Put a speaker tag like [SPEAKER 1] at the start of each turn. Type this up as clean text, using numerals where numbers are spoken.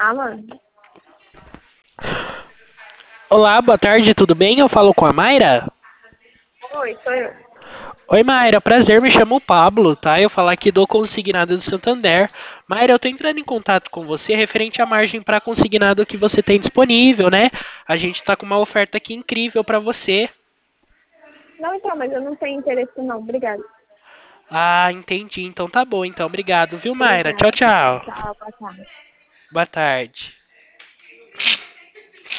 [SPEAKER 1] Alan?
[SPEAKER 2] Olá, boa tarde, tudo bem? Eu falo com a Mayra?
[SPEAKER 1] Oi, sou eu.
[SPEAKER 2] Oi, Mayra, prazer, me chamo Pablo, tá? Eu falo aqui do Consignado do Santander. Mayra, eu tô entrando em contato com você referente à margem para consignado que você tem disponível, né? A gente tá com uma oferta aqui incrível para você.
[SPEAKER 1] Não, então, mas eu não tenho interesse não. Obrigada.
[SPEAKER 2] Ah, entendi. Então tá bom, então. Obrigado, viu, Mayra? Tchau,
[SPEAKER 1] Obrigada.
[SPEAKER 2] tchau.
[SPEAKER 1] Tchau, boa tarde.
[SPEAKER 2] Boa tarde.